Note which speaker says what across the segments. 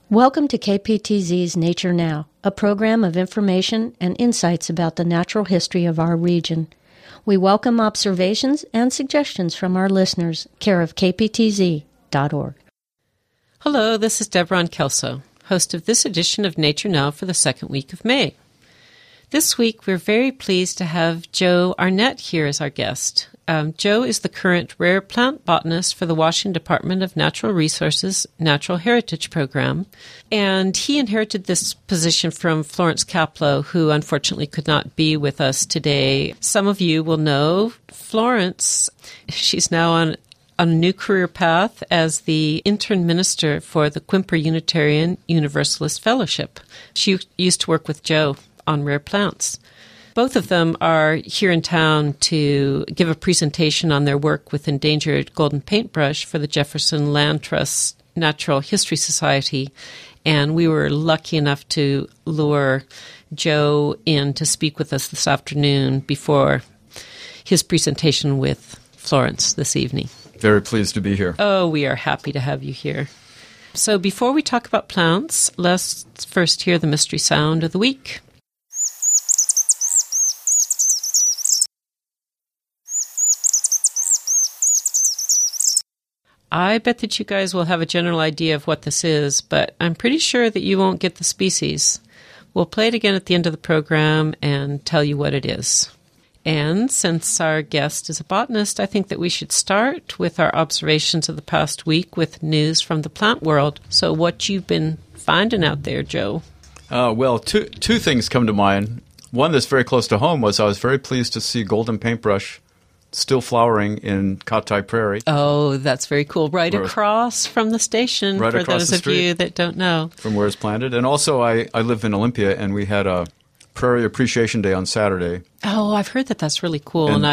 Speaker 1: Welcome to KPTZ's Nature Now, a program of information and insights about the natural history of our region. We welcome observations and suggestions from our listeners, care of kptz.org.
Speaker 2: Hello, this is Deborah Kelso, host of this edition of Nature Now for the second week of May. This week, we're very pleased to have Joe Arnett here as our guest. Joe is the current rare plant botanist for the Washington Department of Natural Resources Natural Heritage Program, and he inherited this position from Florence Kaplow, who unfortunately could not be with us today. Some of you will know Florence. She's now on a new career path as the intern minister for the Quimper Unitarian Universalist Fellowship. She used to work with Joe on rare plants. Both of them are here in town to give a presentation on their work with endangered golden paintbrush for the Jefferson Land Trust Natural History Society, and we were lucky enough to lure Joe in to speak with us this afternoon before his presentation with Florence this evening.
Speaker 3: Very pleased to be here.
Speaker 2: Oh, we are happy to have you here. So before we talk about plants, let's first hear the mystery sound of the week. I bet that you guys will have a general idea of what this is, but I'm pretty sure that you won't get the species. We'll play it again at the end of the program and tell you what it is. And since our guest is a botanist, I think that we should start with our observations of the past week with news from the plant world. So what you've been finding out there, Joe?
Speaker 3: Well, two things come to mind. One that's very close to home was I was very pleased to see golden paintbrush still flowering in Cotai Prairie.
Speaker 2: Oh, that's very cool. Right across from the station,
Speaker 3: right
Speaker 2: for
Speaker 3: across
Speaker 2: those
Speaker 3: the
Speaker 2: of
Speaker 3: street
Speaker 2: you that don't know.
Speaker 3: From where it's planted. And also, I live in Olympia, and we had a Prairie Appreciation Day on Saturday.
Speaker 2: Oh, I've heard that that's really cool, and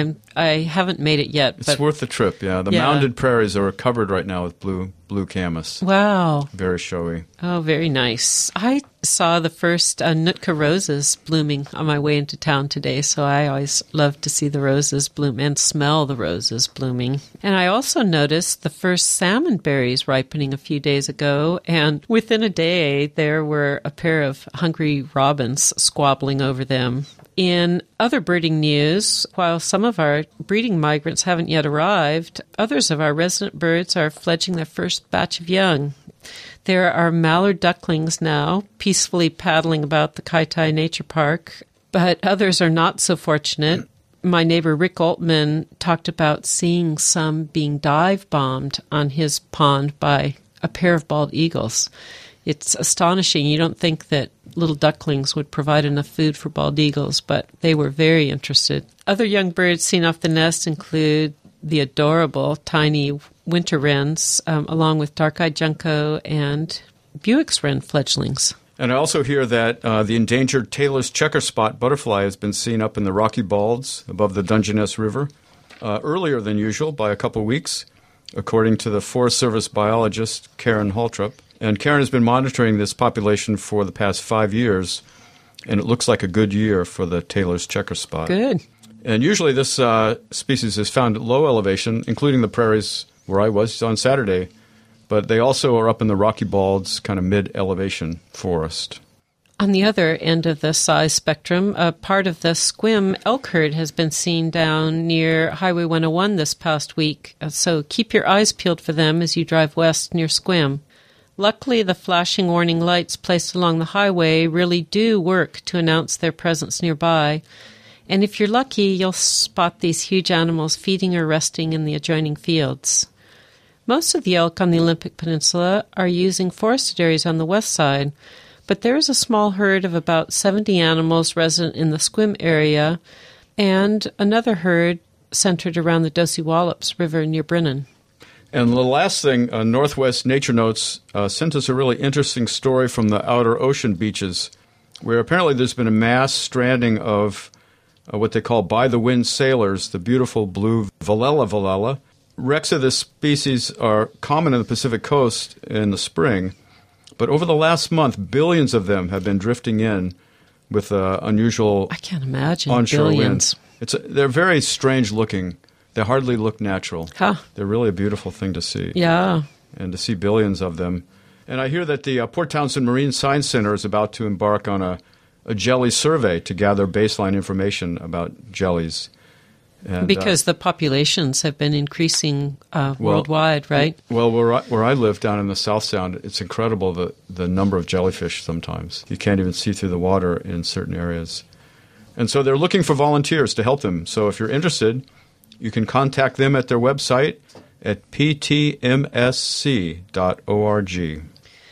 Speaker 2: I haven't made it yet.
Speaker 3: It's worth the trip, yeah. The mounded prairies are covered right now with blue camas.
Speaker 2: Wow.
Speaker 3: Very showy.
Speaker 2: Oh, very nice. I saw the first Nootka roses blooming on my way into town today, so I always love to see the roses bloom and smell the roses blooming. And I also noticed the first salmon berries ripening a few days ago, and within a day there were a pair of hungry robins squabbling over them. In other birding news, while some of our breeding migrants haven't yet arrived, others of our resident birds are fledging their first batch of young. There are mallard ducklings now peacefully paddling about the Cotai Nature Park, but others are not so fortunate. My neighbor Rick Altman talked about seeing some being dive-bombed on his pond by a pair of bald eagles. It's astonishing. You don't think that little ducklings would provide enough food for bald eagles, but they were very interested. Other young birds seen off the nest include the adorable tiny winter wrens, along with dark-eyed junco and Buick's wren fledglings.
Speaker 3: And I also hear that the endangered Taylor's checker spot butterfly has been seen up in the Rocky Balds above the Dungeness River earlier than usual by a couple weeks, according to the Forest Service biologist Karen Haltrup. And Karen has been monitoring this population for the past 5 years, and it looks like a good year for the Taylor's checker spot.
Speaker 2: Good.
Speaker 3: And usually this species is found at low elevation, including the prairies where I was on Saturday, but they also are up in the Rocky Balds, kind of mid-elevation forest.
Speaker 2: On the other end of the size spectrum, a part of the Sequim elk herd has been seen down near Highway 101 this past week, so keep your eyes peeled for them as you drive west near Sequim. Luckily, the flashing warning lights placed along the highway really do work to announce their presence nearby, and if you're lucky, you'll spot these huge animals feeding or resting in the adjoining fields. Most of the elk on the Olympic Peninsula are using forested areas on the west side, but there is a small herd of about 70 animals resident in the Sequim area, and another herd centered around the Dosey Wallops River near Brennan.
Speaker 3: And the last thing, Northwest Nature Notes sent us a really interesting story from the outer ocean beaches, where apparently there's been a mass stranding of what they call by-the-wind sailors, the beautiful blue Velella. Wrecks of this species are common in the Pacific coast in the spring, but over the last month, billions of them have been drifting in with unusual
Speaker 2: I can't imagine
Speaker 3: onshore
Speaker 2: billions.
Speaker 3: winds. They're very strange looking. They hardly look natural.
Speaker 2: Huh.
Speaker 3: They're really a beautiful thing to see.
Speaker 2: Yeah.
Speaker 3: And to see billions of them. And I hear that the Port Townsend Marine Science Center is about to embark on a jelly survey to gather baseline information about jellies. And,
Speaker 2: because the populations have been increasing worldwide, right?
Speaker 3: Well, where I live down in the South Sound, it's incredible the number of jellyfish sometimes. You can't even see through the water in certain areas. And so they're looking for volunteers to help them. So if you're interested, you can contact them at their website at ptmsc.org.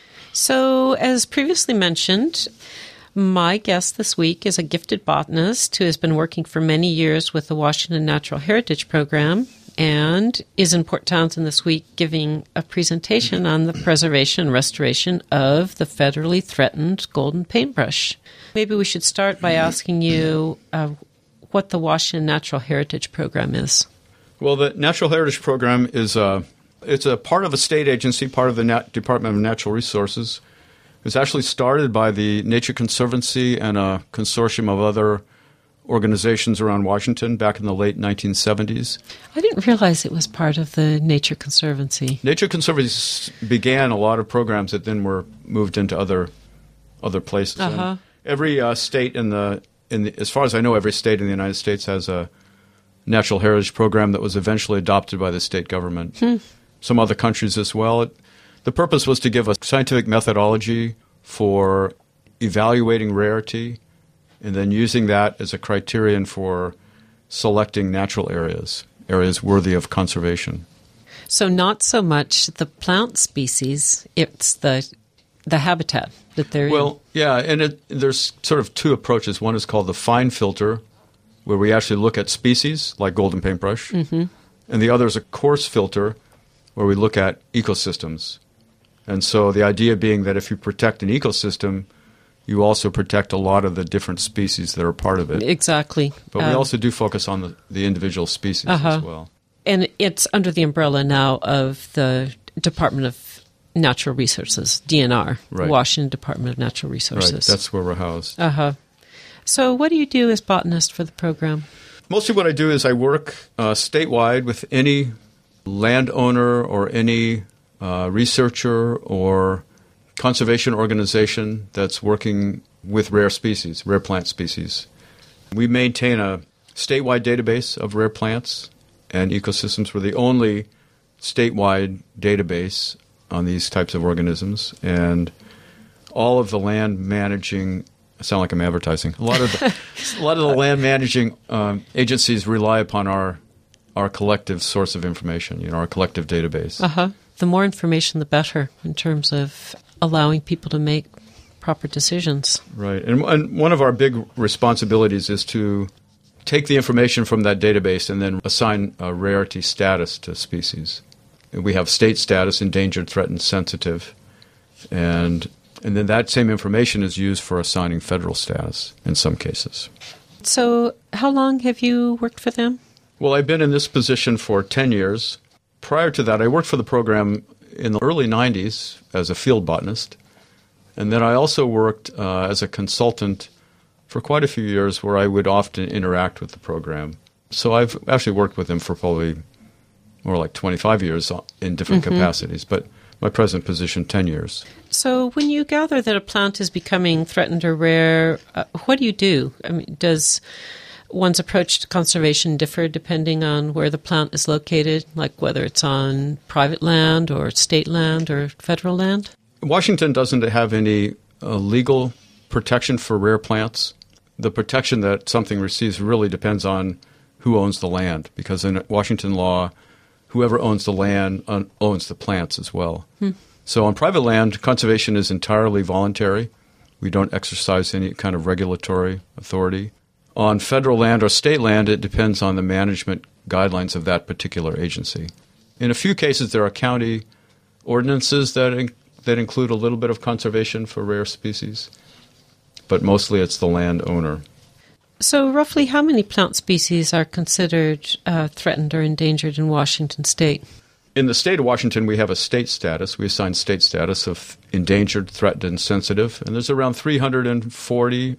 Speaker 2: So, as previously mentioned, my guest this week is a gifted botanist who has been working for many years with the Washington Natural Heritage Program and is in Port Townsend this week giving a presentation on the preservation and restoration of the federally threatened golden paintbrush. Maybe we should start by asking you what the Washington Natural Heritage Program is.
Speaker 3: Well, the Natural Heritage Program is it's a part of a state agency, part of the Department of Natural Resources. It was actually started by the Nature Conservancy and a consortium of other organizations around Washington back in the late 1970s.
Speaker 2: I didn't realize it was part of the Nature Conservancy.
Speaker 3: Nature Conservancy began a lot of programs that then were moved into other places.
Speaker 2: Uh-huh.
Speaker 3: Every state as far as I know, every state in the United States has a Natural Heritage Program that was eventually adopted by the state government. Some other countries as well. The purpose was to give a scientific methodology for evaluating rarity and then using that as a criterion for selecting natural areas worthy of conservation.
Speaker 2: So not so much the plant species, it's the habitat that they're in.
Speaker 3: Well, yeah, and there's sort of two approaches. One is called the fine filter, where we actually look at species like golden paintbrush, and the other is a coarse filter, where we look at ecosystems. And so the idea being that if you protect an ecosystem, you also protect a lot of the different species that are part of it.
Speaker 2: Exactly.
Speaker 3: But we also do focus on the individual species as well.
Speaker 2: And it's under the umbrella now of the Department of Natural Resources, DNR,
Speaker 3: Right.
Speaker 2: Washington Department of Natural Resources.
Speaker 3: Right, that's where we're housed.
Speaker 2: So what do you do as botanist for the program?
Speaker 3: Mostly what I do is I work statewide with any landowner or any researcher or conservation organization that's working with rare plant species. We maintain a statewide database of rare plants and ecosystems. We're the only statewide database on these types of organisms, and all of the land managing I sound like I'm advertising. A lot of the land managing agencies rely upon our collective source of information, our collective database.
Speaker 2: The more information, the better in terms of allowing people to make proper decisions.
Speaker 3: Right. And one of our big responsibilities is to take the information from that database and then assign a rarity status to species. And we have state status, endangered, threatened, sensitive, and then that same information is used for assigning federal status in some cases.
Speaker 2: So how long have you worked for them?
Speaker 3: Well, I've been in this position for 10 years. Prior to that, I worked for the program in the early 90s as a field botanist. And then I also worked as a consultant for quite a few years where I would often interact with the program. So I've actually worked with them for probably more like 25 years in different capacities, but my present position, 10 years.
Speaker 2: So when you gather that a plant is becoming threatened or rare, what do you do? I mean, does one's approach to conservation differ depending on where the plant is located, like whether it's on private land or state land or federal land?
Speaker 3: Washington doesn't have any legal protection for rare plants. The protection that something receives really depends on who owns the land, because in Washington law, whoever owns the land owns the plants as well. So on private land, conservation is entirely voluntary. We don't exercise any kind of regulatory authority. On federal land or state land, it depends on the management guidelines of that particular agency. In a few cases, there are county ordinances that include a little bit of conservation for rare species, but mostly it's the landowner.
Speaker 2: So roughly how many plant species are considered threatened or endangered in Washington state?
Speaker 3: In the state of Washington, we have a state status. We assign state status of endangered, threatened, and sensitive. And there's around 340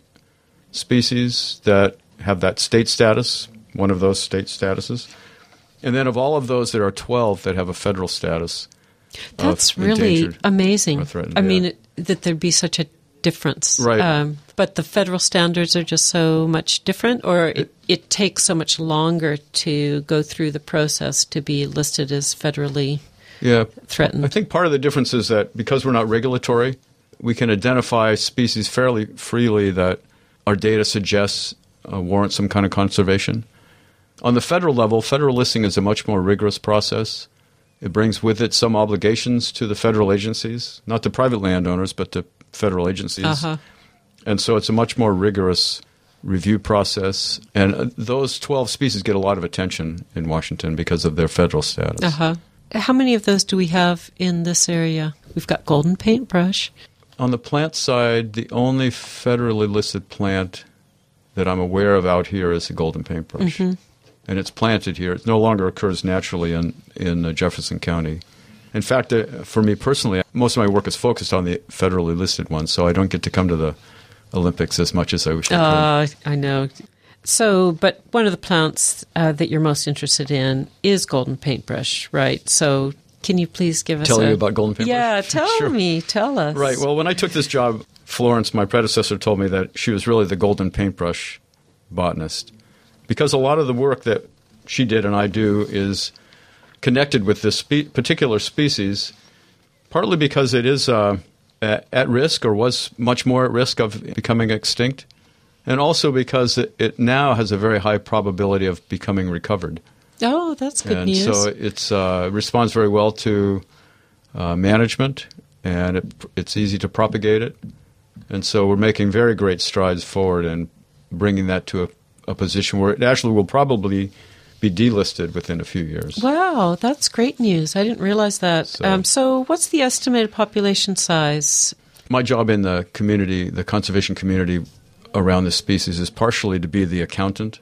Speaker 3: species that have that state status, one of those state statuses. And then of all of those, there are 12 that have a federal status.
Speaker 2: That's really
Speaker 3: endangered
Speaker 2: amazing.
Speaker 3: or threatened,
Speaker 2: I
Speaker 3: yeah.
Speaker 2: mean, that there'd be such a difference.
Speaker 3: Right.
Speaker 2: But the federal standards are just so much different, or it takes so much longer to go through the process to be listed as federally threatened.
Speaker 3: I think part of the difference is that because we're not regulatory, we can identify species fairly freely that our data suggests warrant some kind of conservation. On the federal level, federal listing is a much more rigorous process. It brings with it some obligations to the federal agencies, not to private landowners, but to federal agencies.
Speaker 2: Uh-huh.
Speaker 3: And so it's a much more rigorous review process. And those 12 species get a lot of attention in Washington because of their federal status.
Speaker 2: Uh-huh. How many of those do we have in this area? We've got golden paintbrush.
Speaker 3: On the plant side, the only federally listed plant that I'm aware of out here is the golden paintbrush.
Speaker 2: Mm-hmm.
Speaker 3: And it's planted here. It no longer occurs naturally in Jefferson County. In fact, for me personally, most of my work is focused on the federally listed ones, so I don't get to come to the Olympics as much as I wish I could.
Speaker 2: I know. So, but one of the plants that you're most interested in is golden paintbrush, right? So can you please give us
Speaker 3: Tell you about golden paintbrush?
Speaker 2: Yeah, tell us.
Speaker 3: Right. Well, when I took this job, Florence, my predecessor, told me that she was really the golden paintbrush botanist. Because a lot of the work that she did and I do is connected with this particular species, partly because it is at risk or was much more at risk of becoming extinct, and also because it now has a very high probability of becoming recovered.
Speaker 2: Oh, that's good news.
Speaker 3: And so it responds very well to management, and it's easy to propagate it. And so we're making very great strides forward in bringing that to a position where it actually will probably be delisted within a few years.
Speaker 2: Wow, that's great news. I didn't realize that. So what's the estimated population size?
Speaker 3: My job in the community, the conservation community around this species, is partially to be the accountant.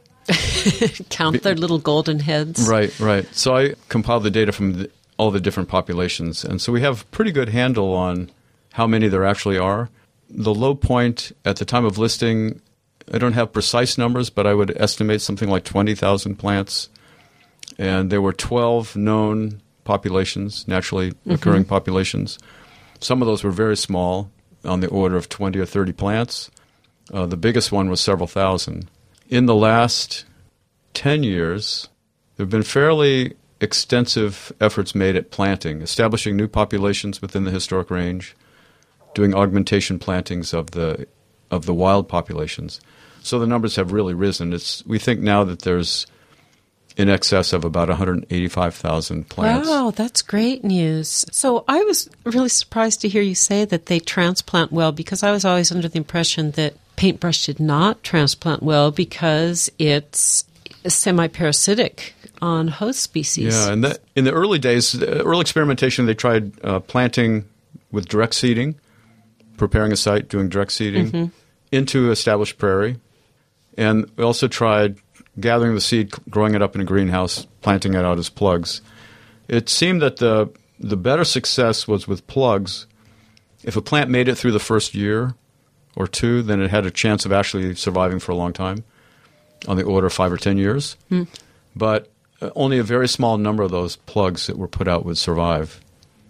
Speaker 2: Count their little golden heads.
Speaker 3: Right. So I compile the data from all the different populations, and so we have a pretty good handle on how many there actually are. The low point at the time of listing, I don't have precise numbers, but I would estimate something like 20,000 plants. And there were 12 known populations, naturally occurring populations. Some of those were very small, on the order of 20 or 30 plants. The biggest one was several thousand. In the last 10 years, there have been fairly extensive efforts made at planting, establishing new populations within the historic range, doing augmentation plantings of the wild populations. So the numbers have really risen. We think now that there's in excess of about 185,000 plants.
Speaker 2: Wow, that's great news. So I was really surprised to hear you say that they transplant well, because I was always under the impression that paintbrush did not transplant well because it's semi-parasitic on host species.
Speaker 3: Yeah, and in the early days, early experimentation, they tried planting with direct seeding, preparing a site, doing direct seeding into established prairie. And we also tried gathering the seed, growing it up in a greenhouse, planting it out as plugs. It seemed that the better success was with plugs. If a plant made it through the first year or two, then it had a chance of actually surviving for a long time, on the order of 5 or 10 years. But only a very small number of those plugs that were put out would survive.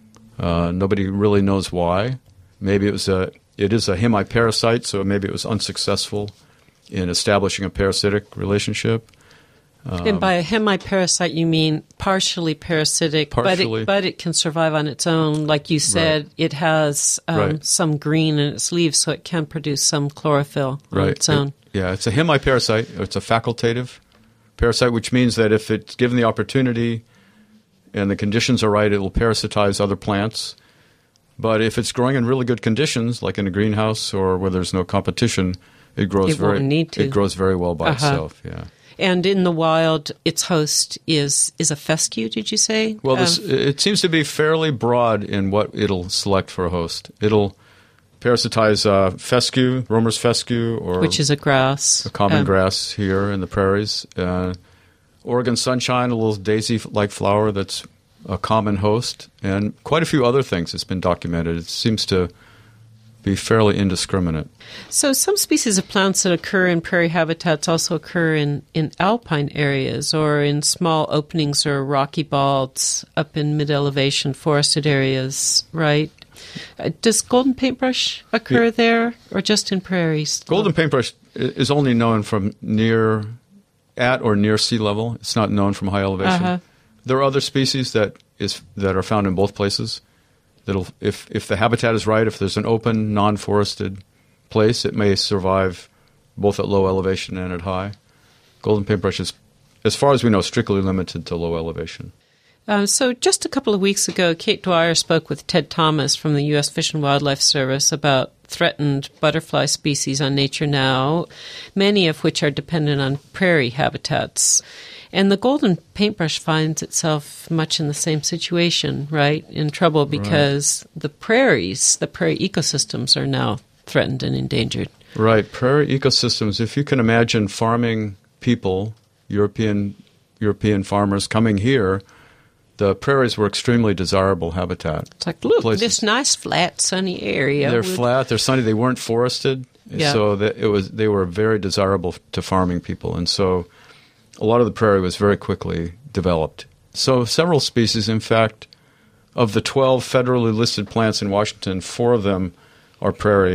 Speaker 3: Nobody really knows why. Maybe it is a hemiparasite, so maybe it was unsuccessful in establishing a parasitic relationship.
Speaker 2: And by a hemiparasite, you mean partially parasitic, but it can survive on its own. Like you said, it has some green in its leaves, so it can produce some chlorophyll on its own.
Speaker 3: It's a hemiparasite. It's a facultative parasite, which means that if it's given the opportunity and the conditions are right, it will parasitize other plants. But if it's growing in really good conditions, like in a greenhouse or where there's no competition, it grows very well by itself. Yeah.
Speaker 2: And in the wild, its host is a fescue, did you say?
Speaker 3: Well, it seems to be fairly broad in what it'll select for a host. It'll parasitize fescue, Romer's fescue,
Speaker 2: which is a grass,
Speaker 3: a common grass here in the prairies. Oregon sunshine, a little daisy-like flower that's a common host, and quite a few other things that's been documented. It seems to be fairly indiscriminate.
Speaker 2: So some species of plants that occur in prairie habitats also occur in alpine areas or in small openings or rocky balds up in mid-elevation forested areas, right? Does golden paintbrush occur there or just in prairies?
Speaker 3: Golden paintbrush is only known from at or near sea level. It's not known from high elevation.
Speaker 2: Uh-huh.
Speaker 3: There are other species that are found in both places. That'll, if the habitat is right, if there's an open, non-forested place, it may survive both at low elevation and at high. Golden paintbrush is, as far as we know, strictly limited to low elevation.
Speaker 2: So just a couple of weeks ago, Kate Dwyer spoke with Ted Thomas from the U.S. Fish and Wildlife Service about threatened butterfly species on Nature Now, many of which are dependent on prairie habitats. And the golden paintbrush finds itself much in the same situation, right? In trouble because the prairie ecosystems are now threatened and endangered.
Speaker 3: Right. Prairie ecosystems, if you can imagine farming people, European farmers coming here, the prairies were extremely desirable habitat.
Speaker 2: It's like, look,
Speaker 3: places.
Speaker 2: this nice, flat, sunny area.
Speaker 3: They're flat, they're sunny, they weren't forested.
Speaker 2: Yeah.
Speaker 3: So they were very desirable to farming people. And so a lot of the prairie was very quickly developed. So several species, in fact, of the 12 federally listed plants in Washington, 4 of them are prairie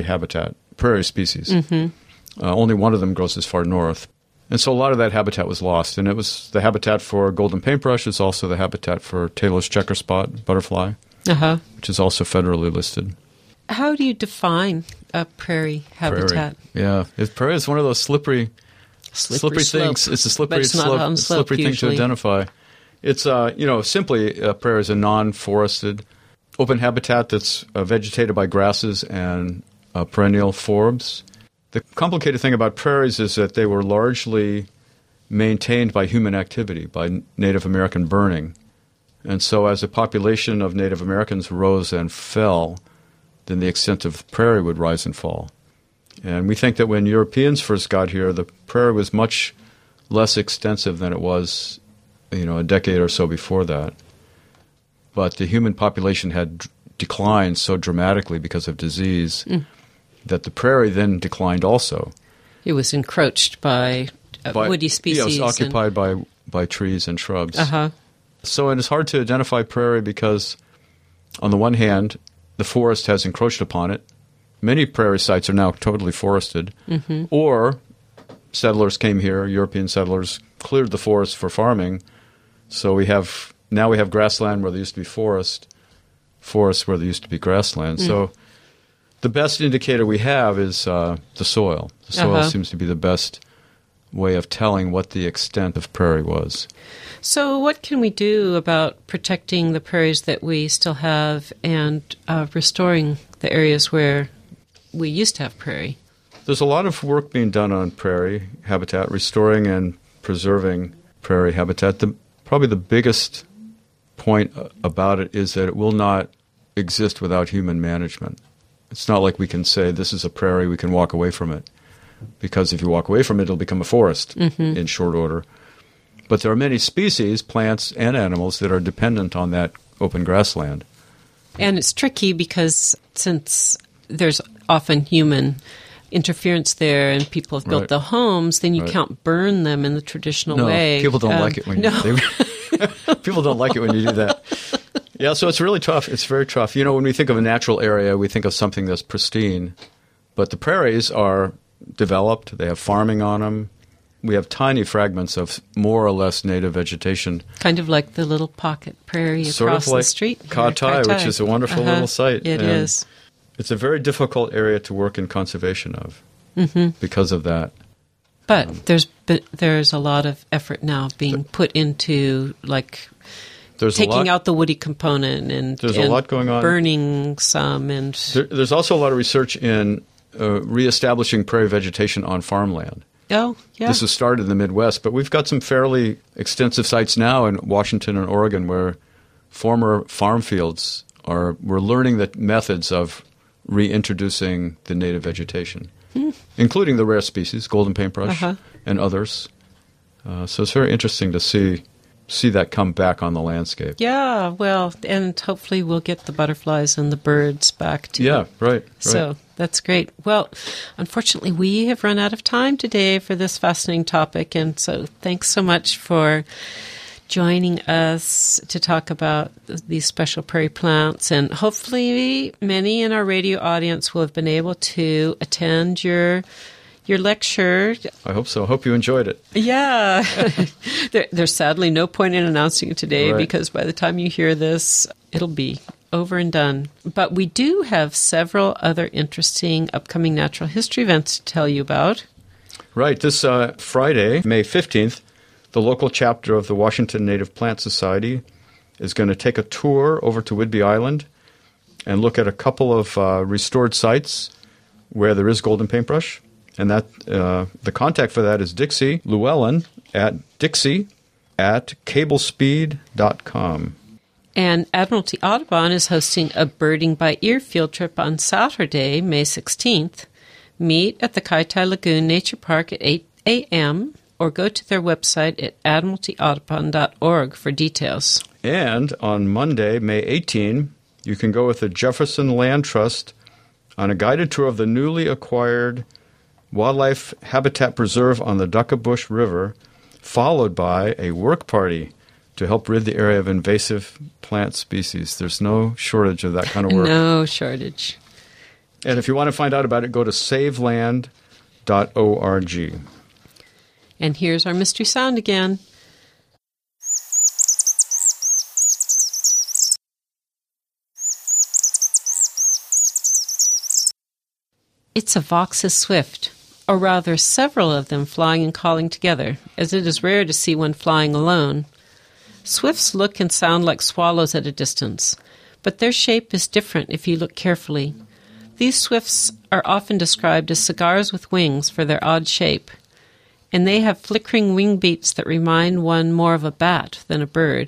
Speaker 3: species. Mm-hmm. Only one of them grows as far north. And so a lot of that habitat was lost. And it was the habitat for golden paintbrush. It's also the habitat for Taylor's checker spot butterfly, which is also federally listed.
Speaker 2: How do you define a prairie habitat?
Speaker 3: Yeah. Prairie is one of those slippery
Speaker 2: slope.
Speaker 3: things. It's a slippery
Speaker 2: But it's not on slope
Speaker 3: slippery thing to
Speaker 2: usually.
Speaker 3: identify. It's simply a prairie is a non-forested open habitat that's vegetated by grasses and perennial forbs. The complicated thing about prairies is that they were largely maintained by human activity, by Native American burning. And so as the population of Native Americans rose and fell, then the extent of the prairie would rise and fall. And we think that when Europeans first got here, the prairie was much less extensive than it was, a decade or so before that. But the human population had declined so dramatically because of disease that the prairie then declined also.
Speaker 2: It was encroached by woody species.
Speaker 3: Yeah, it was occupied by trees and shrubs.
Speaker 2: Uh-huh.
Speaker 3: So it is hard to identify prairie because, on the one hand, the forest has encroached upon it. Many prairie sites are now totally forested. Mm-hmm. Or settlers came here, European settlers, cleared the forest for farming. So we have grassland where there used to be forests where there used to be grassland. So the best indicator we have is the soil. The soil seems to be the best way of telling what the extent of prairie was.
Speaker 2: So what can we do about protecting the prairies that we still have and restoring the areas where we used to have prairie?
Speaker 3: There's a lot of work being done on prairie habitat, restoring and preserving prairie habitat. Probably the biggest point about it is that it will not exist without human management. It's not like we can say, this is a prairie, we can walk away from it. Because if you walk away from it, it'll become a forest in short order. But there are many species, plants and animals, that are dependent on that open grassland.
Speaker 2: And it's tricky because since there's often human interference there and people have built the homes, then you can't burn them in the traditional way.
Speaker 3: People don't like it when you do people don't like it when you do that. Yeah, so it's really tough. It's very tough. When we think of a natural area, we think of something that's pristine. But the prairies are developed. They have farming on them. We have tiny fragments of more or less native vegetation.
Speaker 2: Kind of like the little pocket prairie
Speaker 3: sort
Speaker 2: across
Speaker 3: of like
Speaker 2: the street.
Speaker 3: Kautai, which is a wonderful little site.
Speaker 2: It is.
Speaker 3: It's a very difficult area to work in conservation of because of that.
Speaker 2: But there's a lot of effort now being put into taking out the woody component and
Speaker 3: there's a lot going on.
Speaker 2: Burning some and
Speaker 3: there's also a lot of research in reestablishing prairie vegetation on farmland.
Speaker 2: Oh, yeah.
Speaker 3: This was started in the Midwest, but we've got some fairly extensive sites now in Washington and Oregon where former farm fields we're learning the methods of reintroducing the native vegetation, including the rare species, golden paintbrush, and others. So it's very interesting to see that come back on the landscape.
Speaker 2: Yeah, well, and hopefully we'll get the butterflies and the birds back too.
Speaker 3: Yeah, right.
Speaker 2: So That's great. Well, unfortunately, we have run out of time today for this fascinating topic, and so thanks so much for joining us to talk about these special prairie plants. And hopefully many in our radio audience will have been able to attend your lecture.
Speaker 3: I hope so. I hope you enjoyed it.
Speaker 2: Yeah. There's sadly no point in announcing it today,
Speaker 3: right,
Speaker 2: because by the time you hear this, it'll be over and done. But we do have several other interesting upcoming natural history events to tell you about.
Speaker 3: Right. This Friday, May 15th, the local chapter of the Washington Native Plant Society is going to take a tour over to Whidbey Island and look at a couple of restored sites where there is golden paintbrush. And that the contact for that is Dixie Llewellyn at dixie@cablespeed.com.
Speaker 2: And Admiralty Audubon is hosting a Birding by Ear field trip on Saturday, May 16th. Meet at the Kaitai Lagoon Nature Park at 8 a.m. or go to their website at admiraltyaudubon.org for details.
Speaker 3: And on Monday, May 18, you can go with the Jefferson Land Trust on a guided tour of the newly acquired Wildlife Habitat Preserve on the Duckabush River, followed by a work party to help rid the area of invasive plant species. There's no shortage of that kind of work.
Speaker 2: No shortage.
Speaker 3: And if you want to find out about it, go to saveland.org.
Speaker 2: And here's our mystery sound again. It's a Vox's swift, or rather several of them flying and calling together, as it is rare to see one flying alone. Swifts look and sound like swallows at a distance, but their shape is different if you look carefully. These swifts are often described as cigars with wings for their odd shape, and they have flickering wing beats that remind one more of a bat than a bird.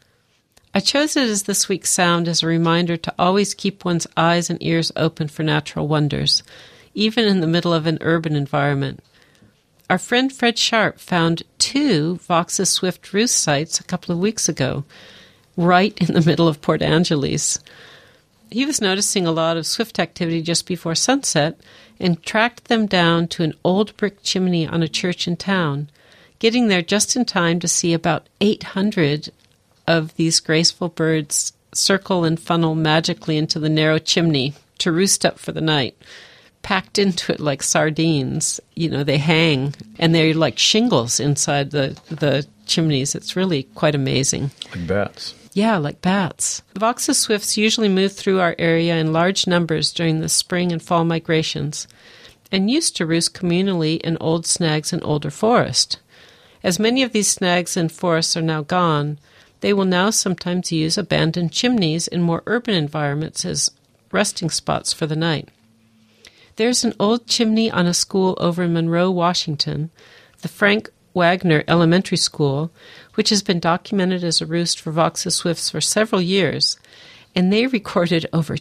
Speaker 2: I chose it as this week's sound as a reminder to always keep one's eyes and ears open for natural wonders, even in the middle of an urban environment. Our friend Fred Sharp found 2 Vox's swift roost sites a couple of weeks ago, right in the middle of Port Angeles. He was noticing a lot of swift activity just before sunset and tracked them down to an old brick chimney on a church in town, getting there just in time to see about 800 of these graceful birds circle and funnel magically into the narrow chimney to roost up for the night. Packed into it like sardines. You know, they hang, and they're like shingles inside the chimneys. It's really quite amazing.
Speaker 3: Like bats.
Speaker 2: Yeah, like bats. Vox's swifts usually move through our area in large numbers during the spring and fall migrations, and used to roost communally in old snags and older forest. As many of these snags and forests are now gone, they will now sometimes use abandoned chimneys in more urban environments as resting spots for the night. There's an old chimney on a school over in Monroe, Washington, the Frank Wagner Elementary School, which has been documented as a roost for Vox's swifts for several years, and they recorded over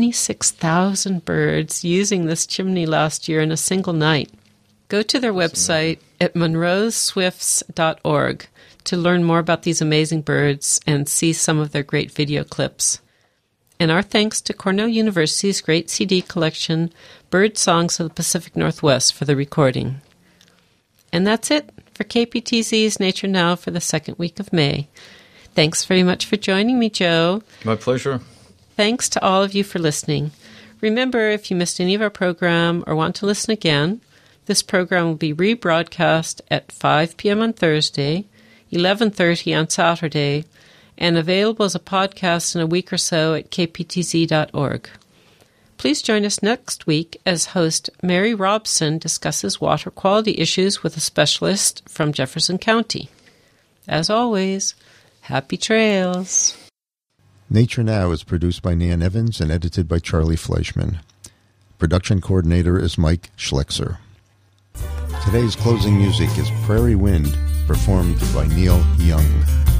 Speaker 2: 26,000 birds using this chimney last year in a single night. Go to their website at monroeswifts.org to learn more about these amazing birds and see some of their great video clips. And our thanks to Cornell University's great CD collection, Bird Songs of the Pacific Northwest, for the recording. And that's it for KPTZ's Nature Now for the second week of May. Thanks very much for joining me, Joe.
Speaker 3: My pleasure.
Speaker 2: Thanks to all of you for listening. Remember, if you missed any of our program or want to listen again, this program will be rebroadcast at 5 p.m. on Thursday, 11:30 on Saturday, and available as a podcast in a week or so at kptz.org. Please join us next week as host Mary Robson discusses water quality issues with a specialist from Jefferson County. As always, happy trails.
Speaker 4: Nature Now is produced by Nan Evans and edited by Charlie Fleischman. Production coordinator is Mike Schlexer. Today's closing music is Prairie Wind, performed by Neil Young.